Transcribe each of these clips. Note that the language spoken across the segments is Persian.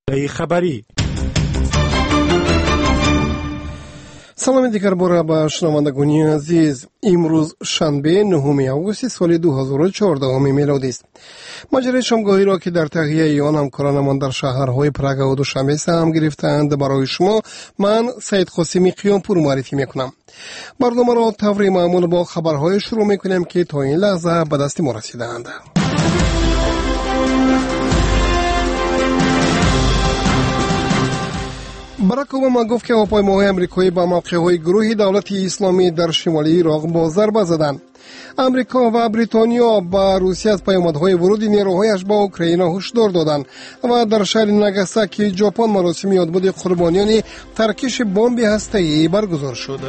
خبری. سلام دیگر باره به شنوندگان عزیز. امروز شنبه 9 آگوست سال 2014 میلادی است. مجری شامگاهی را که در تهیه آن همکارانمان در شهرهای پراگ و دوشنبه سهم گرفتند برای شما من سید قاسمی قیامپور معرفی میکنم. برنامه را طور معمول با خبرهای شروع میکنیم که تا این لحظه به دست ما رسیدند. باراک اوباما گفت که هواپیماهای امریکایی به موقع‌های گروه دولت اسلامی در شمالی عراق با ضربه زدند. امریکا و بریتانیا به روسیه از پیامدهای ورود نیروهایش به اوکراین هشدار دادند و در شهر ناگاساکی ژاپن مراسم یادبود قربانیان ترکش بمب هسته‌ای برگزار شد.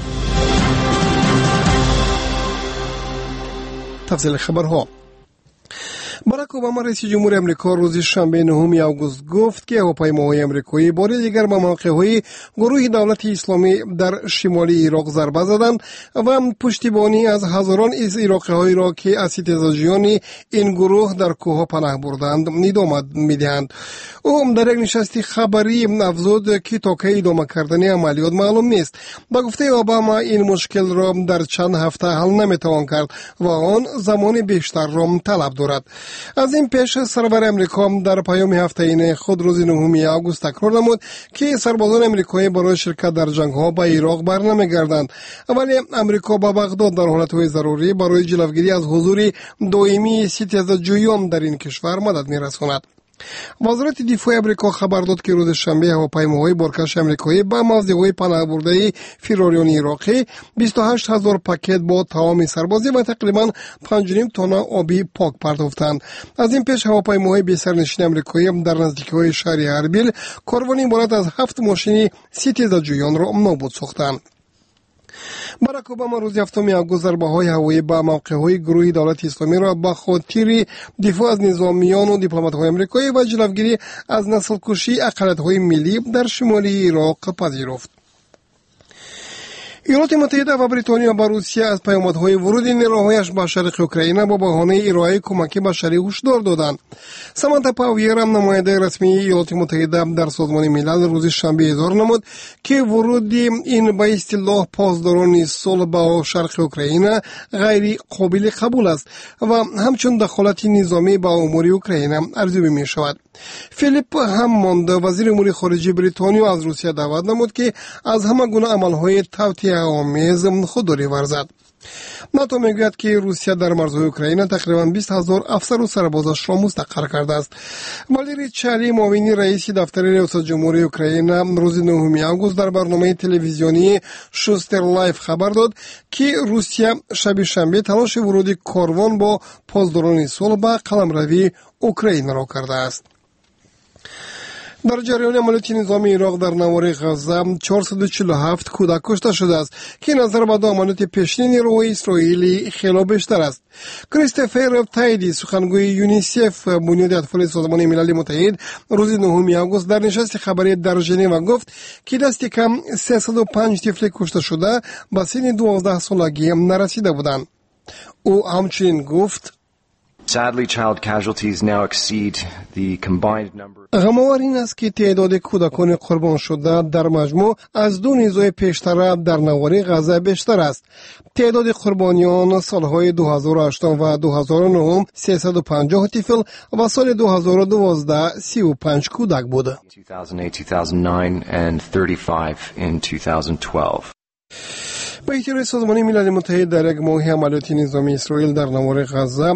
تفصیل خبرها. باراک اوباما رئیس جمهور امریکا روز شنبه 9 آگوست گفت که هواپیماهای امریکایی بار دیگر به موقع‌های گروه دولت اسلامی در شمالی عراق ضربه زدند و پشتیبانی از هزاران از عراقی‌هایی را که از احتجاجیان این گروه در کوه‌ها پناه بردند ادامه می‌دهند. او در یک نشست خبری افزود که تا کی ادامه کردن عملیات معلوم نیست. با گفته اوباما این مشکل را در چند هفته حل نمی‌توان کرد و آن زمان بیشتر را طلب دارد. از این پیش سرور امریکا در پیام هفته‌ای خود روز 9 آگوست تکرار نمود که سربازان امریکایی برای شرکت در جنگ‌ها به عراق برنمیگردند، ولی امریکا با بغداد در حالت‌های ضروری برای جلوگیری از حضور دائمی احتجاجیان در این کشور مدد می‌رساند. وزارت دفاع امریکا خبر داد که روز شنبه هواپیماهای بارکش امریکایی به موضع‌های پناه برده فراریان عراقی 28,000 پاکت با طعام سربازی و تقریباً 5.5 تن آبی پاک پرداختند. از این پیش هواپیماهای بی‌سرنشین امریکایی در نزدیکی‌های شهر اربیل کاروانی عبارت از 7 ماشین احتجاجیان را نابود ساختند. باراک اوباما روز 7 آگوست ضربه‌های هوایی به موقع‌های گروه دولت اسلامی را به خاطر دفاع از نظامیان و دیپلمات‌های آمریکایی و جلوگیری از نسل‌کشی اقلیت‌های ملی در شمالی عراق پذیرفت. ایالات متحده و بریتانیا به روسیه از پیامدهای ورود نیروهایش به شرق اوکراین با بهانه ارائه کمک بشری هشدار دادند. سامانتا پاویر نماینده رسمی ایالات متحده در سازمان ملل روز شنبه اظهار نمود که ورود این به اصطلاح پاسداران صلح به شرق اوکراین غیر قابل قبول است و همچون دخالت نظامی به امور اوکراین ارزیابی می شود. فیلیپ هموند وزیر امور خارجه بریتانیا از روسیه دعوت نمود که از همه گونه عملهای توطئه آمیز خودداری ورزد. ناتو میگوید که روسیه در مرزهای اوکراین تقریباً 20,000 افسر و سربازش را مستقر کرده است. والری چالی معاون رئیس دفتر ریاست جمهوری اوکراین روز 9 آگوست در برنامه تلویزیونی شوستر لایف خبر داد که روسیه شب شنبه تلاش ورود کاروان با پاسداران صلح به قلمروی اوکراین را کرده است. در جریان عملیات نظامی عراق در نوار غزه 447 کودک کشته شده است که نظر به عملیات پیشین نیروهای اسرائیلی خیلی بیشتر است. کریستوفر تایدی سخنگوی یونیسف بنیاد اطفال سازمان ملل متحد روز 9 آگوست در نشست خبری در ژنو گفت که دست کم 305 طفل کشته شده به سن 12 سالگی نرسیده بودند. او همچنین گفت Sadly, child casualties now exceed the combined number. غم‌آور این است که تعداد کودکان قربان شده در مجموع از دو نیزه پیشتر در نوار غزه بیشتر است. تعداد قربانیان سالهای 2008 و 2009 350 طفل و سال 2012 35 کودک بود. 2008, 2009 and 35 in 2012. به اطلاع سازمان ملل متحد در یک ماه عملیات نظامی اسرائیل در نوار غزه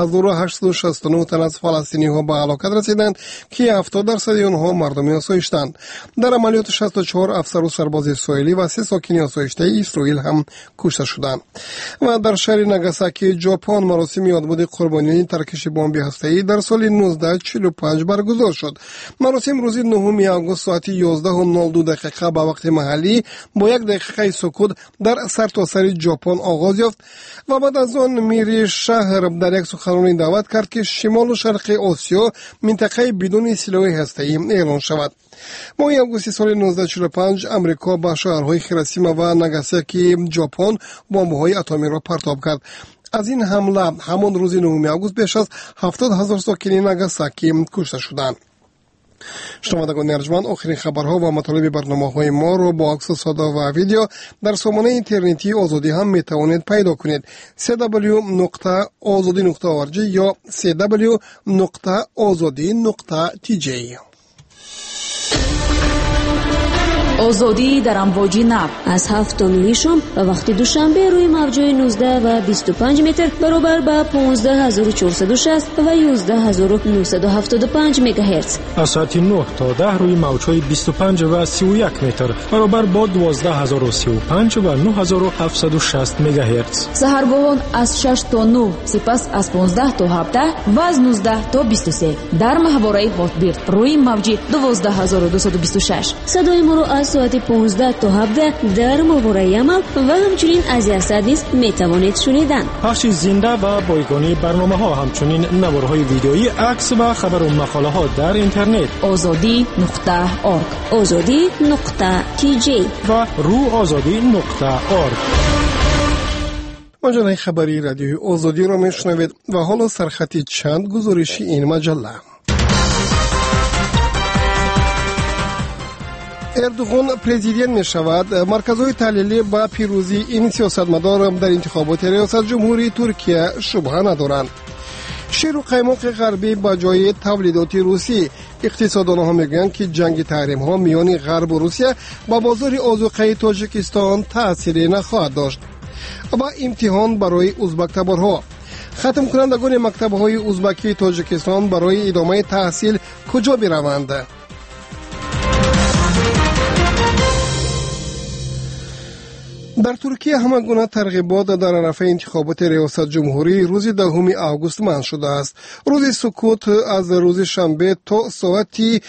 1869 تن از فلسطینی‌ها به هلاکت رسیدند که 70% آنها مردم آسایش‌اند. در عملیات 64 افسر و سرباز اسرائیلی و 3 ساکن آسایشته اسرائیل هم کشته شدند. و در شهر ناگاساکی ژاپن مراسم یادبود قربانیان ترکش بمب هسته‌ای در سال 1945 برگزار شد. مراسم روز 9 آگوست ساعت 11:02 به وقت محلی با 1 دقیقه سکوت در سرتاسر ژاپن آغاز یافت و بعد از آن میر شهر در یک سخنرانی دعوت کرد که شمال و شرق آسیا منطقه بدون سلاح هسته‌ای اعلان شود. ماه آگوست سال 1945 امریکا به شهرهای هیروشیما و ناگاساکی ژاپن بمب‌های اتمی را پرتاب کرد. از این حمله همان روز 9 آگوست بیش از 70,000 ساکن ناگاساکی کشته شدند. شنوندگان ارجمند، آخرین خبرها و مطالب برنامه‌های ما رو با عکس و صدا و ویدیو در سامانه اینترنتی آزادی هم میتوانید پیدا کنید. www.azadi.org یا www.azadi.tj. آزادی در امواج نب از 7 شام و وقت دوشنبه روی موج‌های 19 و 25 متر برابر با 15460 و 11975 مگاهرتز. از ساعت 9 تا 10 روی موج‌های 25 و 31 متر برابر با 12035 و 9760 مگاهرتز. سحرگاهان از 6 تا 9، سپس از 15 تا 17 و از 19 تا 23 در محوره هاتبیرد روی موج 12226. صدای ما رو از ساعت 15 تا 17 در ماهواره عمل و همچنین از یاسادیس میتوانید شنیدن. پخش زنده و بایگانی برنامه ها، همچنین نوارهای ویدئویی، عکس و خبر و مقاله ها در اینترنت azadi.org azadi.tj و روآزادی.org. مجله خبری رادیوی آزادی را میشنوید و حالا سرخطی چند گزارشی این مجله. اردوغان پرزیدنت می شود. مرکزهای تحلیلی با پیروزی این سیاستمدار در انتخابات ریاست جمهوری ترکیه شبهه ندارند. شیر و قیماق غربی با جای تولیدات روسی. اقتصاددانان ها میگویند که جنگ تحریم ها میان غرب و روسیه با بازار آذوقه تاجیکستان تأثیری نخواهد داشت. و امتحان برای ازبک تبارها. ختم کنندگان مکتب های ازبکی تاجیکستان برای ادامه تحصیل کجا بروند؟ در ترکیه همگونه ترغیبات در عرصه انتخابات ریاست جمهوری روز 10 آگوست منع شده است. روز سکوت از روز شنبه تا ساعت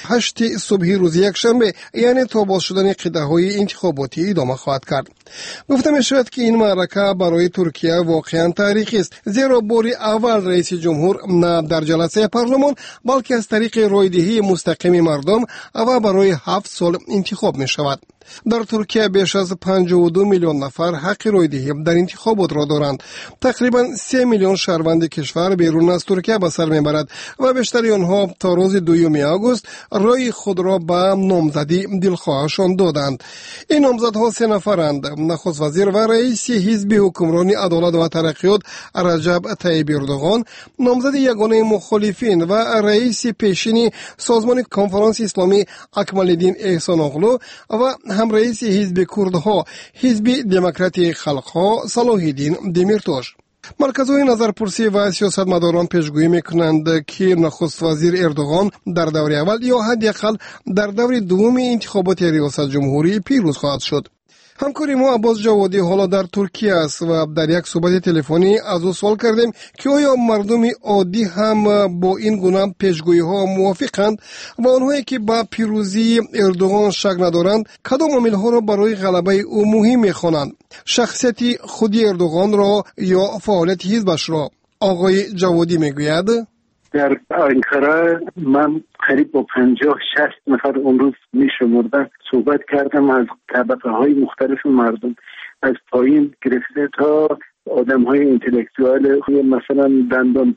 8 صبح روز یکشنبه، یعنی تا باز شدن قده‌های انتخاباتی ادامه خواهد کرد. گفته می شود که این معرکه برای ترکیه واقعا تاریخی است، زیرا بار اول رئیس جمهور نه در جلسه پارلمان بلکه از طریق رایدهی مستقیم مردم و برای 7 سال انتخاب می شود. در ترکیه بیش از 52 میلیون نفر حق رایدهی در انتخابات را دارند. تقریبا 3 میلیون شهروند کشور بیرون از ترکیه به سر میبرد و بیشتر آنها تا روز 2 آگوست رای خود را به نامزدی دلخواهشان دادند. این نامزدها 3 نفرند: نخست وزیر و رئیس حزب حکمرانی عدالت و ترقیات رجب طیب اردوغان، نامزد یگانه مخالفین و رئیس پیشین سازمان کنفرانس اسلامی اکمالالدین احسان اغلو و هم رئیس حزب کردها حزب دموکراتی خلقها صلاح الدین دیمیرتاش. مرکزهای نظرپرسی و سیاستمداران پیشگویی میکنند که نخست وزیر اردوغان در دور اول یا حداقل در دور دوم انتخابات ریاست جمهوری پیروز خواهد شد. همکاری ما عباس جوادی حالا در ترکیه است و در یک صحبت تلفنی از او سوال کردیم که آیا مردم عادی هم با این گونه پیشگویی ها موافقند و آنهایی که با پیروزی اردوغان شک ندارند کدام عامل ها را برای غلبه او مهم می‌خوانند؟ شخصیت خودی اردوغان را یا فعالیت حزبش را؟ آقای جوادی میگوید در آنکارا من قریب با 50-60 نفر اون روز میشمردم صحبت کردم از طبقه های مختلف مردم، از پایین گرفته تا آدم های انتلکتوال، مثلا دندان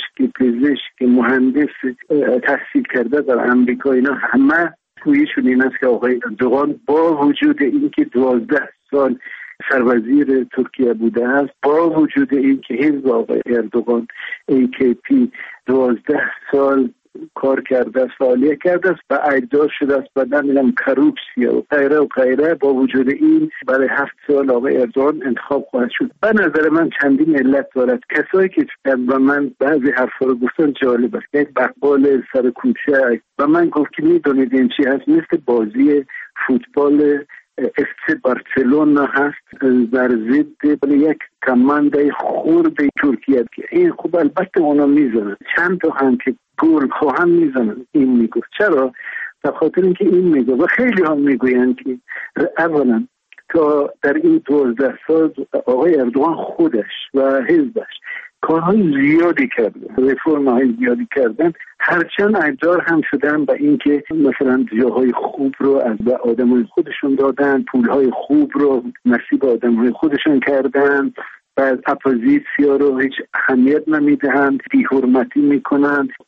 پزشک، مهندس تحصیل کرده در امریکا، اینا همه گویشون این است که آقای اردوغان با وجود اینکه 12 سال سروزیر ترکیه بوده است، با وجود اینکه حزب آقای اردوغان AKP 12 سال کار کرده است، فعالیت کرده است و اعداد شده است و نمیدونم کروپسیا و غیره، با وجود این برای 7 سال آقای اردوغان انتخاب خواهد شد. به نظر من چندین علت دارد. کسایی که و من بعضی حرفا رو گفتن جالب است. یک بقال سر کوچه و من گفت که میدونید این چی هست، مثل بازی فوتبال FC بارسلونا هست در ضد یک کمانده خورد ترکیه که این خوب البته اونا میزنن چند تا هم که گل خواهم میزنن. این میگفت چرا؟ به خاطر اینکه این میگه و خیلی هم میگویند که اولا تا در این 12 سال آقای اردوغان خودش و حزبش کارهای زیادی کردن، رفرم‌های زیادی کردن، هرچند اعدار هم شدن به اینکه مثلا جاهای خوب رو از آدمای خودشون دادن، پولهای خوب رو نصیب آدمای خودشون کردن، بعد اپوزیسیا رو هیچ اهمیت نمیدهند، بی‌حرمتی میکنند.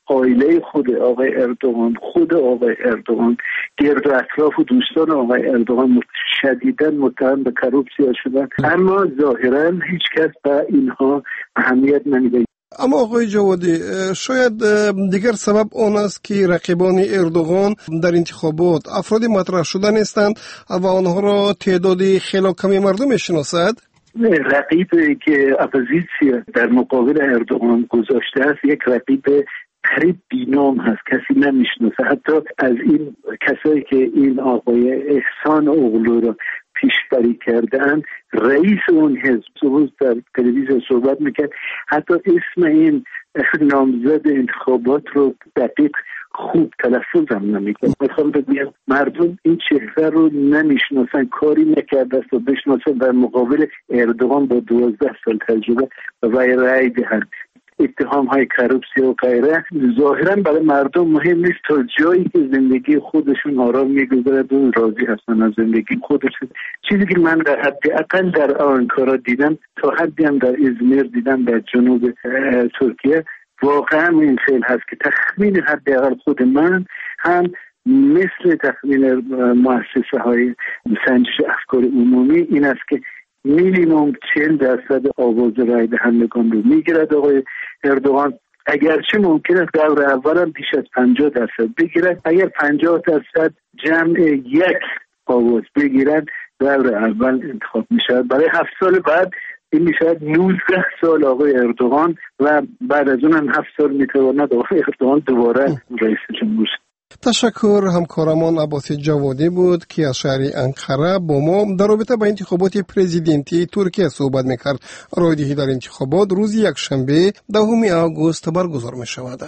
عائله خود آقای اردوغان، خود آقای اردوغان، گرد و اطراف و دوستان آقای اردوغان شدیداً متهم به کروپسیا شدن، اما ظاهراً هیچ کس به اینها اهمیت نمیده. اما آقای جوادی، شاید دیگر سبب آن است که رقیبان اردوغان در انتخابات افرادی مطرح شده نیستند و آنها را تعدادی خیلی کمی مردم میشناسد. رقیبی که اپوزیسیا در مقابل اردوغان گذاشته است یک رقیب قریب بینام هست، کسی نمیشناسه. حتی از این کسایی که این آقای احسان اغلو را پیشبری کردن، رئیس اون حزب روز در تلویزیون صحبت میکرد، حتی اسم این نامزد انتخابات رو دقیق خوب تلفظ هم نمیکرد. میخوام بگم مردم این چهره رو نمیشناسن، کاری نکرده است و بشناسن در مقابل اردوغان با 12 سال تجربه و رأی دهند. اتهام های کروپسیا و غیره ظاهرا برای مردم مهم نیست، تا جایی که زندگی خودشون آرام میگذرد و راضی هستن از زندگی خودشون. چیزی که من در حداقل در آنکارا دیدم، تا حدی هم در ازمیر دیدم، در جنوب ترکیه، واقعا این فعل هست که تخمین حداقل خود من هم مثل تخمین مؤسسه های سنجش افکار عمومی این است که مینیمم 40% آواز رای دهندگان رو میگیرد آقای اردوغان. اگرچه ممکن است دور اول هم بیش از 50% بگیرد، اگر 50% جمع یک آواز بگیرد دور اول انتخاب میشود. برای 7 سال بعد این میشود 19 سال آقای اردوغان و بعد از اون هم 7 سال میتواند آقای اردوغان دوباره رئیس جمهور شد. تشکر. همکارمان عباس جوادی بود که از شهر انقره با ما در رابطه با انتخابات پرزیدنتی ترکیه صحبت میکرد. رایدهی در انتخابات روز یکشنبه 10 آگوست برگزار میشود.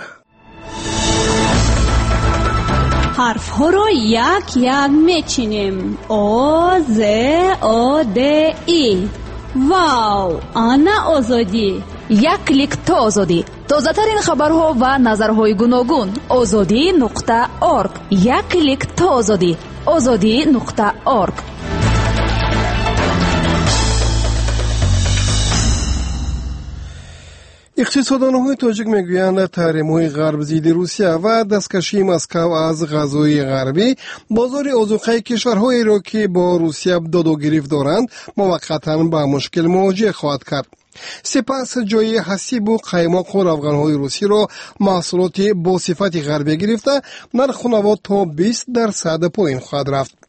حرف ها رو یک یک میچینیم. آ ز آ د ای. واو، آنا آزادی. یک کلیک تا آزادی. تازه‌ترین خبرها و نظرهای گوناگون. azadi.org. یک کلیک تا آزادی. azadi.org. اقتصاددان‌های تاجیک میگویند تحریم‌های غرب ضد روسیه و دستکشی مسکو از غذای غربی بازار آذوقه کشورهایی را که با روسیه داد و گریفت دارند موقتاً با مشکل مواجه خواهد کرد. سپس جای حسیب و قیماق و روغن‌های روسی را محصولات با صفت غربی گرفته نرخ نوات تا 20% پایین خواهد رفت.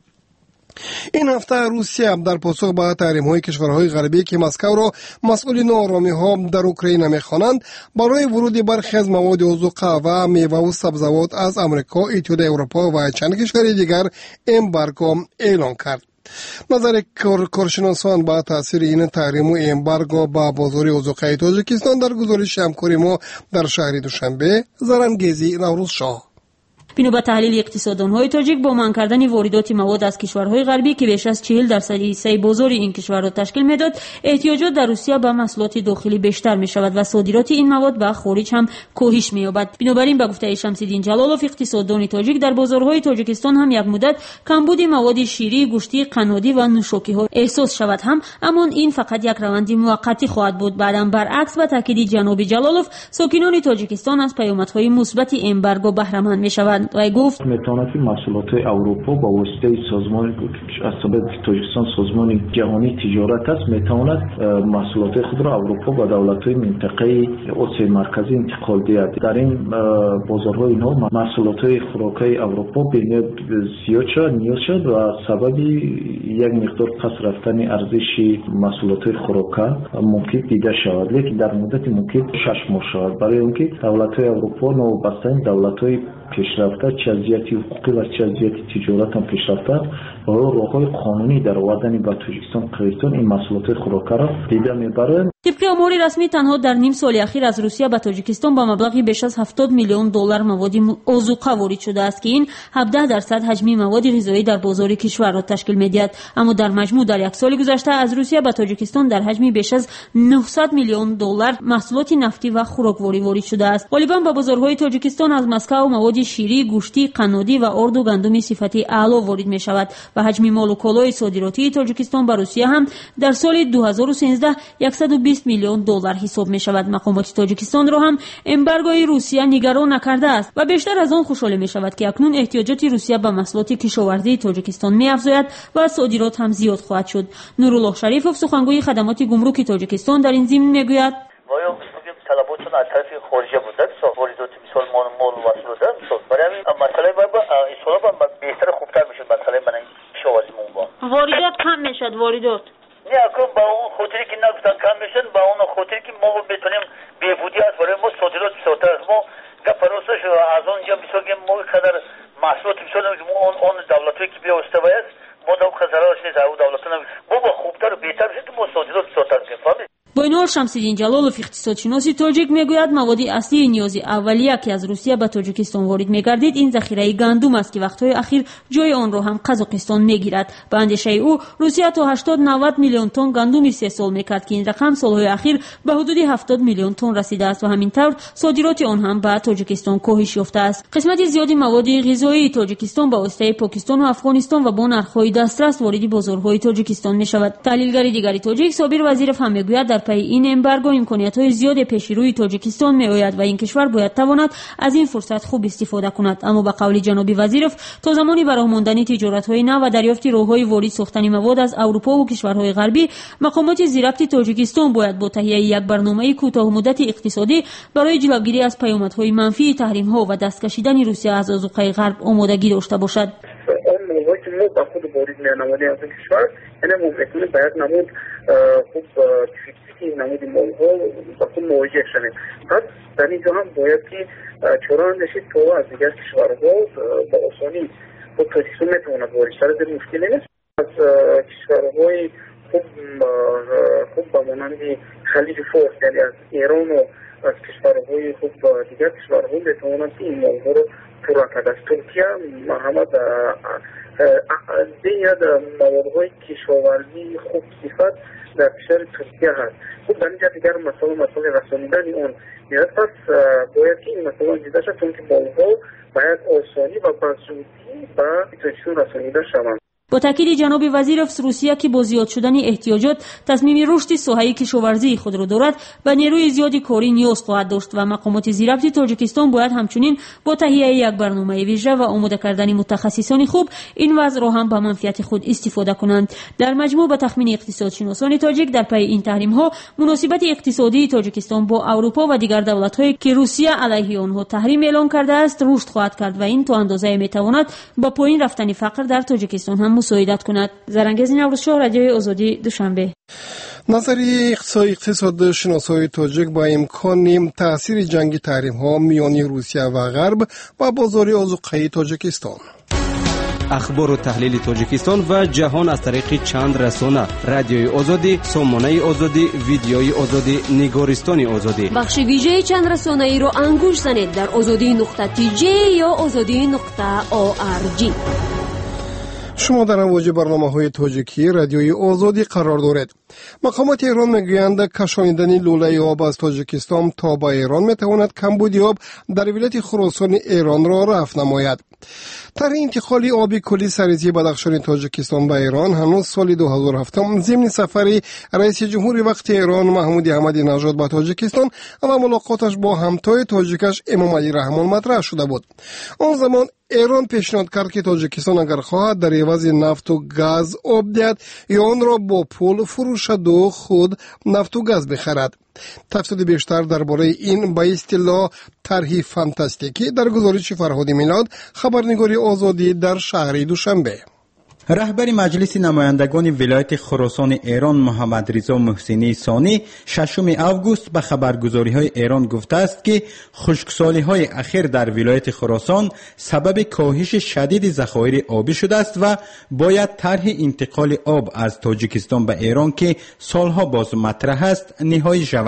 این هفته روسیه در پاسخ به تحریم‌های کشورهای غربی که مسکو را مسئول ناآرامی‌ها در اوکراین می‌خوانند برای ورود برخی از مواد آذوقه و میوه و سبزیجات از آمریکا، اتحادیه اروپا و چند کشور دیگر امبارگو اعلان کرد. نظر کارشناسان با تاثیر این تحریم و امبارگو با بازار آذوقه تاجیکستان در گزارش همکاری ما در شهر دوشنبه زرنگیزی نوروز شاه. بنا به تحلیل اقتصاددان‌های تاجیک، با منع کردن واردات مواد از کشورهای غربی که بیش از 40% حصه بازار این کشور را تشکیل می‌داد، احتیاجات در روسیه به محصولات داخلی بیشتر می‌شود و صادرات این مواد به خارج هم کاهش می‌یابد. بنابراین به گفته شمس‌الدین جلالوف، اقتصاددان تاجیک، در بازارهای تاجیکستان هم یک مدت کمبود مواد شیری، گوشتی، قنادی و نوشاکی‌ها احساس شود هم، اما این فقط یک روند موقتی خواهد بود. بعداً برعکس به تاکید جناب جلالوف، ساکنان تاجیکستان از پیامدهای مثبت امبارگو بهره مند می‌شوند. و گفت میتواند که محصولات اروپا با واسطه سازمان از سبب تاجیکستان سازمان جهانی تجارت است میتواند محصولات خود را اروپا و دولت‌های منطقه آسیای مرکزی انتقال دهد. در این بازارهای اینها محصولات خوراکی اروپا بین زیاد شد، نیاز شد و سبب یک مقدار پس رفتن ارزش محصولات خوراکی ممکن دیده شود، لیکن در مدت ممکن 6 ماه شود، برای اینکه دولت‌های اروپا نوبسته دولت‌های پیشرفته چه از جهت حقوقی و چه از جهت تجارت هم پیشرفته و راه‌های قانونی در آوردن به تاجیکستان قیرتون این محصولات خوراکی را دیده می‌برند. طبق آمار رسمی تنها در نیم سال اخیر از روسیه به تاجیکستان با مبلغی بیش از 70 میلیون دلار مواد آذوقه وارد شده است که این 17% حجم مواد غذایی در بازار کشور را تشکیل می‌دهد. اما در مجموع در یک سال گذشته از روسیه به تاجیکستان در حجم بیش از 900 میلیون دلار محصولات نفتی و خوراکواری وارد شده است. غالبا به بازارهای تاجیکستان از مسکو مواد شیری، گوشتی، قنادی و آرد و گندم صفت اعلی وارد می‌شود و حجم مال و کالای صادراتی تاجیکستان به روسیه هم در سال 2013 120 میلیون میلیون دلار حساب می شود. مقامات تاجیکستان را هم امبارگوی روسیه نگران نکرده است و بیشتر از آن خوشحال می شود که اکنون احتیاجات روسیه به محصولات کشاورزی تاجیکستان می افزاید و صادرات هم زیاد خواهد شد. نورالله شریفов سخنگوی خدمات گمرک تاجیکستان در این ضمن میگوید طلباتون از طرف خارجه بوده واردات مثال مال وصل ده برای همین مسئله با اصلا بهتر خوبتر میشه مسئله من کشاورزیمون با واردات کم میشد واردات نه اکنون با اون خاطری که نگفتن کم میشن با اون خاطری که ما بتونیم بهبودی است برای ما صادرات بسیارتر از ما گپروسش از اونجا مثال که ما قدر محصولات مثال اون دولتایی که بیاسته باید ما دو خزرهاش نیست او دولتان ما با خوبتر و بهتر بشید ما صادرات بسیارتر کنیم. با این حال شمس‌الدین جلالوف اقتصادشناس تاجیک میگوید مواد اصلی نیاز اولیه که از روسیه به تاجیکستان وارد میگردید این ذخیره گندم است که وقت‌های اخیر جای آن را هم قزاقستان میگیرد. به اندیشه او روسیه تا 80-90 میلیون تن گندم استحصال میکرد که این رقم سالهای اخیر به حدود 70 میلیون تن رسیده است و همین طور صادرات آن هم به تاجیکستان کاهش یافته است. قسمت زیادی مواد غذایی تاجیکستان با واسطه پاکستان و افغانستان و با نرخ‌های دسترس وارد بازارهای تاجیکستان میشود. تحلیلگر دیگری تاجیک صابر وزیرов هم میگوید در پی این امبارگو امکانیت‌های زیاد پیش روی تاجیکستان می‌آید و این کشور باید تواند از این فرصت خوب استفاده کند. اما به قول جناب وزیرov تا زمانی برای ماندن تجارت‌های نو و دریافت راه‌های وارد ساختن مواد از اروپا و کشورهای غربی مقامات زیربط تاجیکستان باید با تهیه یک برنامه کوتاه‌مدت اقتصادی برای جلوگیری از پیامدهای منفی تحریم‌ها و دست کشیدن روسیه از آذوقه غرب آمادگی داشته باشد. با خود وارد می‌نماییم از این کشور یعنی ممکنه باید نمود خوب این نمود مال‌ها با خود مواجه شدیم. پس در اینجا هم باید که چرا نشید تو از دیگر کشورها با آسانی خود تاجیکستان میتواند وارد شود در مشکلی نیست. از کشورهای خوب به مانند خلیج فارس یعنی از ایران و از کشورهای خوب دیگر کشورها میتواند این مال‌ها رو پورا کرد. از ترکیه محمد دیگر موادهای کشاورزی خوب صفت در کشور ترکیه هست. خب در اینجا دیگر مسئله رسانیدن اون میاد. پس باید که این مسئله دیده شد چون که مالها باید آسانی و بزودی به تاجیکستان رسانیده شوند. با تاکید جناب وزیرov روسیه که با زیاد شدن احتیاجات تصمیم رشد ساحه کشاورزی خود را دارد و نیروی زیادی کاری نیاز خواهد داشت و مقامات زیربط تاجیکستان باید همچنین با تهیه یک برنامه ویژه و آماده کردن متخصصان خوب این وضع را هم به منفعت خود استفاده کنند. در مجموع به تخمین اقتصادشناسان تاجیک در پی این تحریم ها مناسبت اقتصادی تاجیکستان با اروپا و دیگر دولت هایی که روسیه علیه آنها تحریم اعلام کرده است رشد خواهد کرد و این تا اندازه میتواند با پایین رفتن فقر در تاجیکستان هم مساعدت کند. زرنگز نوروزشاه، رادیوی آزادی، دوشنبه. نظری اقتصاد شناسای تاجیک با امکان تاثیر جنگ تحریم ها میان روسیه و غرب و بازار آذوقه تاجیکستان. اخبار و تحلیل تاجیکستان و جهان از طریق چند رسانه: رادیوی آزادی، سامانه آزادی، ویدیوی آزادی، نگارستان آزادی. بخش ویژه چند رسانه ای را انگوش زنید در azadi.tj یا azadi.org. شما در امواج برنامه‌های تاجیکی رادیوی آزادی قرار دارید. مقامات ایران میگویند کشانیدن لوله آب از تاجیکستان تا به ایران میتواند کمبودی آب در ولایت خراسان ایران را رفع نماید. طرح انتقال آب کلی سرزی بدخشان تاجیکستان به ایران هنوز سال 2007 ضمن سفر رئیس جمهور وقت ایران محمود احمدی نژاد به تاجیکستان و ملاقاتش با همتای تاجیکش امام علی رحمان مطرح شده بود. آن زمان ایران پیشنهاد کرد که تاجیکستان اگر خواهد در عوض نفت و گاز آب دهد یا آن را با پول فروشد و خود نفت و گاز بخرد. تفصیل بیشتر درباره این به اصطلاح طرح فانتاستیکی در گزارش فرهاد میلاد، خبرنگاری آزادی در شهر دوشنبه. رهبر مجلس نمایندگان ولایت خراسان ایران محمد رضا محسنی ثانی 6 اوگوست به خبرگزاری‌های ایران گفته است که خشکسالی‌های اخیر در ولایت خراسان سبب کاهش شدید ذخایر آبی شده است و باید طرح انتقال آب از تاجیکستان به ایران که سالها باز مطرح است نهایی شود.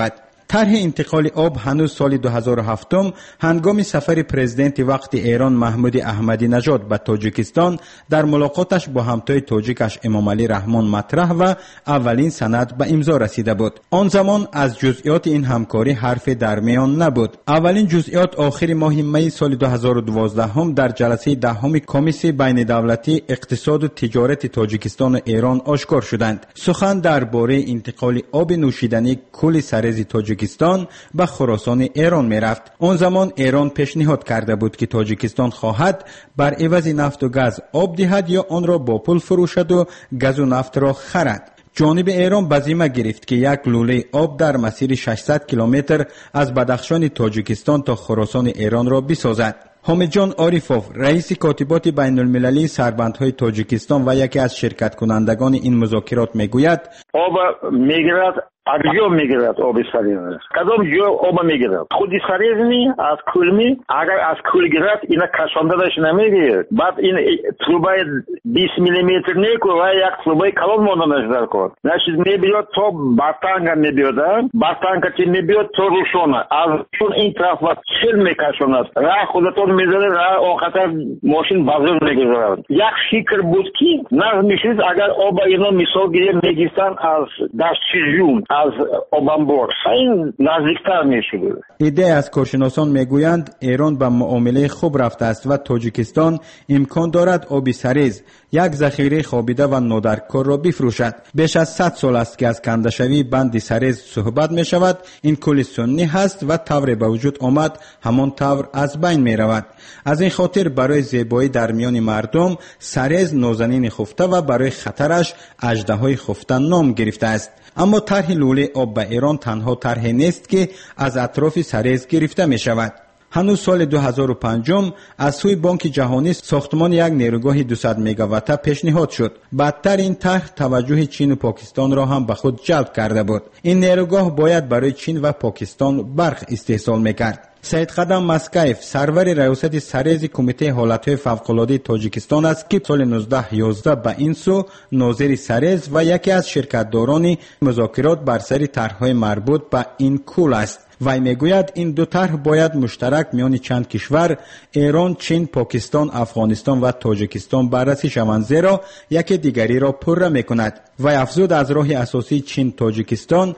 طرح انتقال آب هنوز سال 2007 هنگام سفر پرزیدنت وقت ایران محمود احمدی نژاد به تاجیکستان در ملاقاتش با همتای تاجیکش امام علی رحمان مطرح و اولین سند به امضا رسیده بود. آن زمان از جزئیات این همکاری حرف در میان نبود. اولین جزئیات آخر ماه می سال 2012 هم در جلسه دهم کمیسیون بین دولتی اقتصاد و تجارت تاجیکستان و ایران آشکار شدند. سخن درباره انتقال آب نوشیدنی کل سرز تاجیکستان به خراسان ایران می رفت. آن زمان ایران پیشنهاد کرده بود که تاجیکستان خواهد بر عوض نفت و گاز آب دهد یا آن را با پول فروشد و گاز و نفت را خرد. جانب ایران به ذمه گرفت که یک لوله آب در مسیر 600 کیلومتر از بدخشان تاجیکستان تا خراسان ایران را بسازد. حامد جان عارفوف، رئیس کاتبات بین المللی سربندهای تاجیکستان و یکی از شرکت کنندگان این مذاکرات میگوید: آب میگیرد از جا میگیرد آب سریز کدام جا آب میگیرد خودی سریز نی از کل می اگر از کل گیرد اینا کشانده داشت نمیگیرد بعد این تروبای 20 میلیمتر نیکو و یک تروبای کلان ماندنش در کن نشید میبیاد تا بستانگا میبیادن بستانگا چی میبیاد تا روشونه از چون این طرف و چل میکشاند راه خودتون میذاره راه آخر ماشین بازار میگذارد یک فکر بود که نظم میشید اگر آب اینا مثال گیره میگیستن از دست جون از آبانبور این نزدیکتر میشود. ایده از کارشناسان میگویند ایران به معامله خوب رفته است و تاجیکستان امکان دارد آب سریز یک ذخیره خوابیده و نادرکار را بفروشد. بیش از 100 سال است که از کندشوی بند سریز صحبت می شود. این کل سنی هست و طور به وجود آمد همان طور از بین می رود. از این خاطر برای زیبایی در میان مردم سریز نازنین خفته و برای خطرش اژدهای خفته نام گرفته است. اما طرح لوله آب به ایران تنها طرح نیست که از اطراف سریز گرفته می شود. هنوز سال 2005 از سوی بانک جهانی ساختمان یک نیروگاه 200 مگاوات پیشنهاد شد. بعدتر این طرح توجه چین و پاکستان را هم به خود جلب کرده بود. این نیروگاه باید برای چین و پاکستان برق استحصال میکرد. سید قدم مسکیف سرور ریاست سریز کمیته حالتهای فوق‌العاده تاجیکستان است که سال 1911 به این سو ناظر سریز و یکی از شرکتداران مذاکرات بر سر طرح‌های مربوط به این کول است. وی میگوید این دو طرح باید مشترک میان چند کشور ایران، چین، پاکستان، افغانستان و تاجیکستان بررسی شوند زیرا یکی دیگری را پر میکند. وی افزود از راه اساسی چین تاجیکستان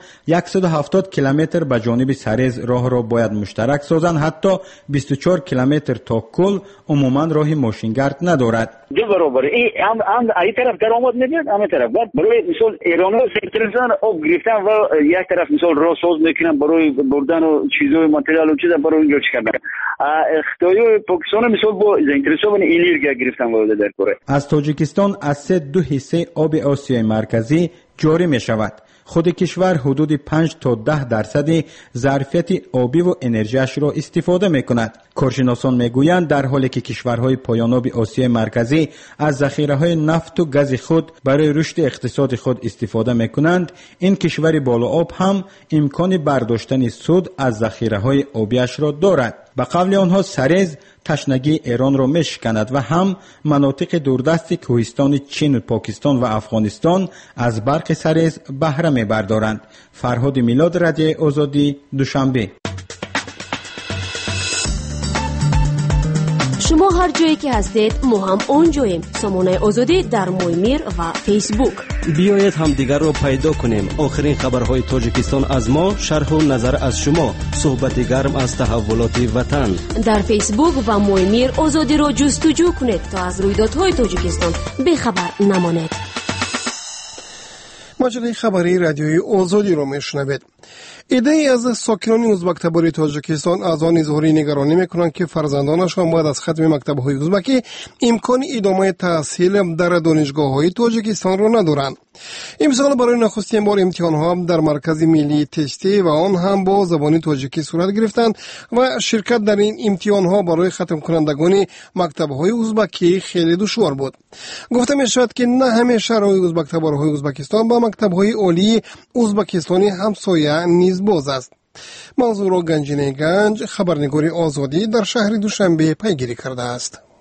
170 کیلومتر به جانب سریز راه را باید مشترک سازند. حتی 24 کیلومتر تا کل عموما راه ماشینگرد ندارد. دو برابر این طرف درآمد نمیاد همه طرف بعد برای مثال ایران ها سنترالشون آب گرفتن و یک طرف مثال راه ساز میکنن برای بردن و چیزای ماتریال و چیزا برای اینجا چیکار میکنن. خدای پاکستان مثال با سنترالشون انرژی گرفتن وارد در کره. از تاجیکستان از 2 حصه آب آسیای مرکزی جاری می شود. خود کشور حدود 5 تا 10% ظرفیت آبی و انرژیش را استفاده می کند. کارشناسان می گویند در حالی که کشورهای پایاناب آسیای مرکزی از ذخیره های نفت و گاز خود برای رشد اقتصاد خود استفاده می کنند، این کشور بالا آب هم امکان برداشتن سود از ذخیره های آبیش را دارد. به قول آنها سریز تشنگی ایران را میشکند و هم مناطق دوردست کوهستان چین و پاکستان و افغانستان از برق سریز بهره میبردارند. فرهاد میلاد، رادیوی آزادی، دوشنبه. شما هر جایی که هستید ما هم اونجاییم. سامانه آزادی در مویمیر و فیسبوک. بیایید هم دیگر را پیدا کنیم. آخرین خبرهای تاجیکستان از ما، شرح و نظر از شما، صحبت گرم از تحولات وطن. در فیسبوک و مویمیر آزادی را جستجو کنید تا از رویدادهای تاجیکستان بیخبر نمانید. مجله خبری رادیوی آزادی را میشنوید. ایده از ساکنان ازبک تبار تاجیکستان از آن اظهار نگرانی میکنند که فرزندانشان باید از ختم مکتب‌های ازبکی امکان ادامه تحصیل در دانشگاه‌های تاجیکستان را ندارند. امسال برای نخستین بار امتحان‌ها در مرکز ملی تستی و آن هم با زبان تاجیکی صورت گرفتند و شرکت در این امتحان‌ها برای ختم کنندگان مکتب‌های ازبکی خیلی دشوار بود. گفته می‌شود که نه همه شهرهای ازبک تبارهای ازبکستان با مکتب‌های عالی ازبکستانی همسایه نیز باز است. منظور گنجینه گنج، خبرنگار آزادی، در شهر دوشنبه پیگیری کرده است.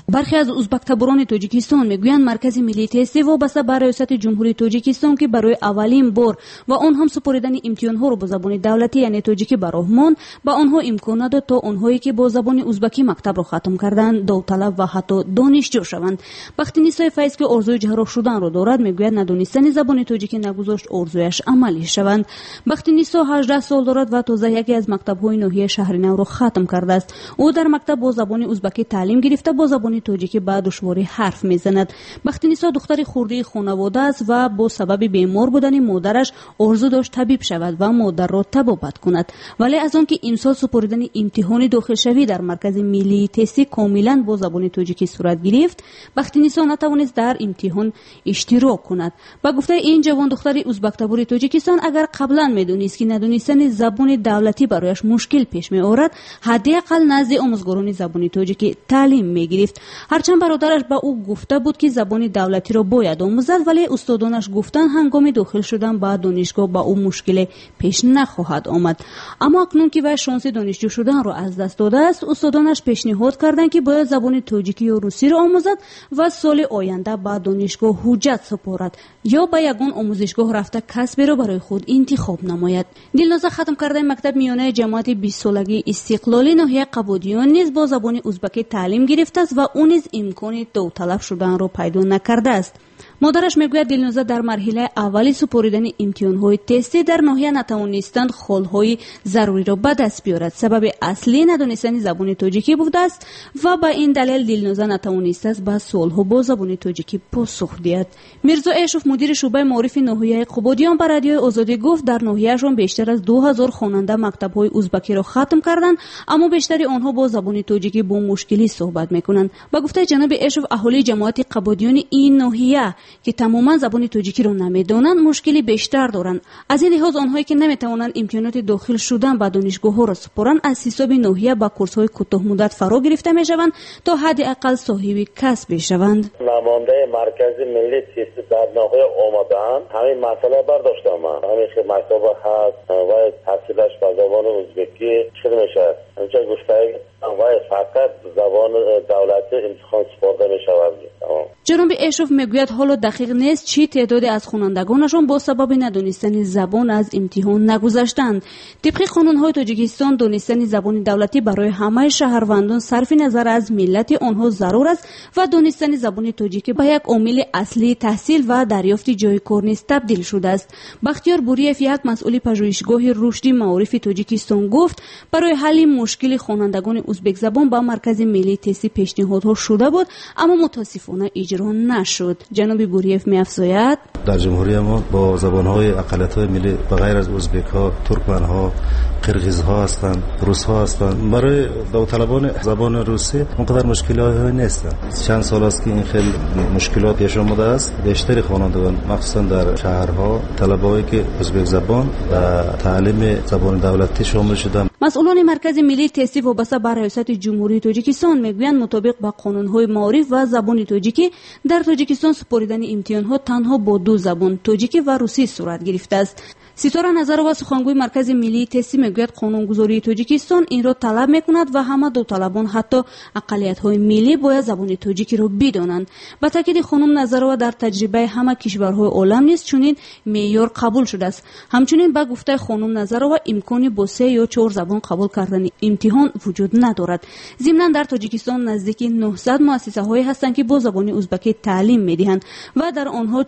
برخی از ازبک‌تباران تاجیکستان میگویند مرکز ملی تستی وابسته به ریاست جمهوری تاجیکستان که برای اولین بار و آن هم سپردن امتحان‌ها را با زبان دولتی یعنی تاجیکی به راه ماند، با آنها امکان نداد تا آنهایی که با زبان ازبکی مکتب را ختم کردند داوطلب و حتی دانشجو شوند. وقتی نیسای فیض که آرزوی جراح شدن را دارد میگوید ندانستن زبان تاجیکی نگذاشت آرزویش عملی شوند. وقتی نیسا 18 سال دارد و تازه یکی از مکتب‌های ناحیه شهرنو را ختم کرده است. او در مکتب با زبان ازبکی تعلیم گرفته، با زبان تاجیکی با دشواری حرف میزند. وقتی نیسا دختر خرده خانواده است و با سبب بیمار بودن مادرش آرزو داشت طبیب شود و مادر را طبابت کند، ولی از آن که امسال سپردن امتحان داخل شوی در مرکز ملی تستی کاملا با زبان تاجیکی صورت گرفت، وقتی نیسا نتوانست در امتحان اشتراک کند. با گفته این جوان دختر ازبک‌تبار تاجیکستان اگر قبلا میدونست که ندونستن زبان دولتی برایش مشکل پیش می آورد، حداقل نزد آموزگاران زبان تاجیکی تعلیم میگرفت. هرچند برادرش با او گفته بود که زبان دولتی را باید آموزد، ولی استادانش گفتند هنگام داخل شدن به دانشگاه با او مشکل پیش نخواهد آمد. اما اکنون که وی شانس دانشجو شدن را از دست داده است، استادانش پیشنهاد کردند که باید زبان تاجیکی و روسی را آموزد و سال آینده به دانشگاه حجت سپارد یا به یگان آموزشگاه رفته کسبی را برای خود انتخاب نماید. دلنازه ختم کرده مکتب میانه جماعت 20 سالگی استقلالی ناحیه قبادیان نیز با زبان ازبکی تعلیم گرفته است و او نیز امکان داوطلب شدن را پیدا نکرده است. مادرش میگوید دلنازه در مرحله اولی سپردن امتحان‌های تستی در ناحیه نتوانستند خال‌های ضروری را به دست بیارد. سبب اصلی ندانستن زبان تاجیکی بوده است و به این دلیل دلنازه نتوانسته است به سوال‌ها با زبان تاجیکی پاسخ دهد. میرزا اشرف مدیر شعبه معارف ناحیه قبادیان به رادیوی آزادی گفت در ناحیه‌شان بیشتر از 2000 خواننده مکتب‌های ازبکی را ختم کردند، اما بیشتر آنها با زبان تاجیکی با مشکلی صحبت می‌کنند. با گفته جناب اشرف اهالی جماعت قبادیان این ناحیه که تماما زبان تاجیکی را نمیدانند مشکلی بیشتر دارند. از این لحاظ آنهایی که نمیتوانند امکانات داخل شدن به دانشگاه‌ها را سپارند از حساب ناحیه با کورس‌های کوتاه مدت فرا گرفته میشوند تا حداقل صاحب کسب بشوند. نماینده مرکز ملی تستی در ناحیه آمدن همین مسئله برداشتم. همین که مکتب هست و تحصیلش به زبان ازبکی شروع میشه. اینجا گفته و فقط زبان دولتی امتحان سپرده میشود. جناب اشرف میگوید حالا دقیق نیست چی تعدادی از خوانندگانشان با سبب ندانستن زبان از امتحان نگذشتند. طبق قانون‌های تاجیکستان دانستن زبان دولتی برای همه شهروندان صرف نظر از ملت آنها ضرور است و دانستن زبان تاجیکی به یک عامل اصلی تحصیل و دریافت جای کار نیز تبدیل شده است. بختیار بوریف یک مسئول پژوهشگاه رشد معارف تاجیکستان گفت برای حل مشکل خوانندگان ازبک زبان با مرکز ملی تستی پیشنهادها شده بود، اما متاسفانه اجرا نشد. جناب بوریف می‌افزاید در جمهوری ما با زبان‌های اقلیت‌های ملی بغیر از ازبک‌ها، ترکمن‌ها، قرغیزها هستند، روس‌ها هستند. برای داوطلبان زبان روسی اونقدر مشکلاتی نیست. چند سال است که این خیلی مشکلات پیش آمده است. بیشتر خوانندگان مخصوصا در شهرها طلبه‌ای که ازبک زبان و تعلیم زبان دولتی شامل شدند. مسئولان مرکز ملی تستی وابسته به ریاست جمهوری تاجیکستان میگویند مطابق با قانون‌های معارف و زبان تاجیکی در تاجیکستان سپردن امتحان‌ها تنها با دو زبان تاجیکی و روسی صورت گرفته است. ستاره نظرова سخنگوی مرکز ملی تستی میگوید قانونگذاری تاجیکستان این را طلب میکند و همه داوطلبان حتی اقلیت‌های ملی باید زبان تاجیکی را بدانند. با تاکید خانم نظرова در تجربه همه کشورهای عالم نیز چنین معیار قبول شده است. همچنین با گفته خانم نظرова امکانی با 3 یا 4 زبان قبول کردن امتحان وجود ندارد. ضمن در تاجیکستان نزدیک 900 مؤسسه‌هایی هستند که با زبان ازبکی تعلیم میدهند و در آنها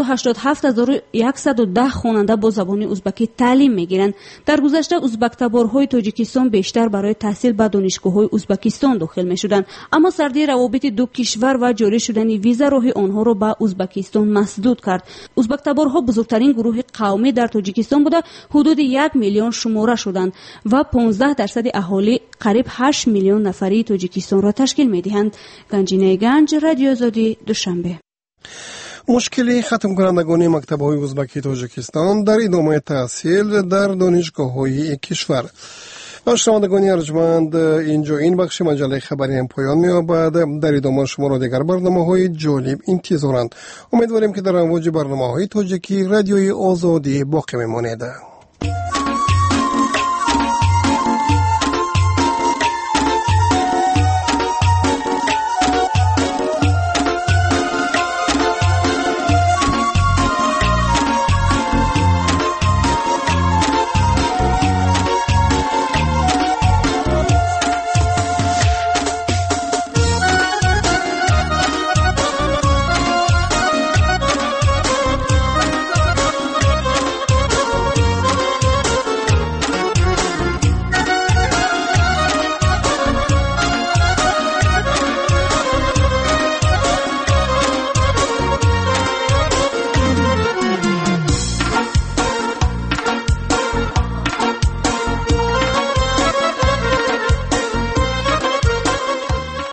487110 خواننده با زبان ازبکی تعلیم میگیرند. در گذشته ازبک‌تبارهای تاجیکستان بیشتر برای تحصیل به دانشگاه‌های ازبکستان داخل می‌شدند، اما سردی روابط دو کشور و جاری شدن ویزا راه آنها را به ازبکستان مسدود کرد. ازبک‌تبارها بزرگترین گروه قومی در تاجیکستان بوده، حدود 1 میلیون شماره شدند و 15% اهالی قریب 8 میلیون نفری تاجیکستان را تشکیل می‌دهند. گنجینه گنج، رادیو آزادی، دوشنبه. مشکلی ختم کنندگان مکتب‌های ازبکی تاجیکستان در ادامه تحصیل در دانشگاه‌های کشور. شنوندگان ارجمند، اینجا این بخش مجله خبری پایان می‌یابد. در ادامه شما را دیگر برنامه‌های جالب انتظارند. امیدواریم که در امواج برنامه‌های تاجیکی رادیوی آزادی باقی بمانید.